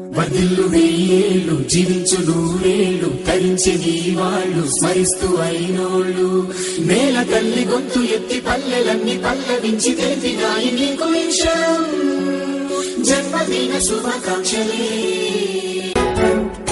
వర్ధిల్లు వెయ్యేళ్ళు జీవించు నూరేళ్ళు తరించి నీ వాళ్ళు స్మరిస్తూ అయినోళ్ళు నేల తల్లి గొంతు ఎత్తి పల్లెలన్నీ పల్లవించి తెలిపినాయి నీకు విషయం జన్మదిన శుభాకాంక్షలే.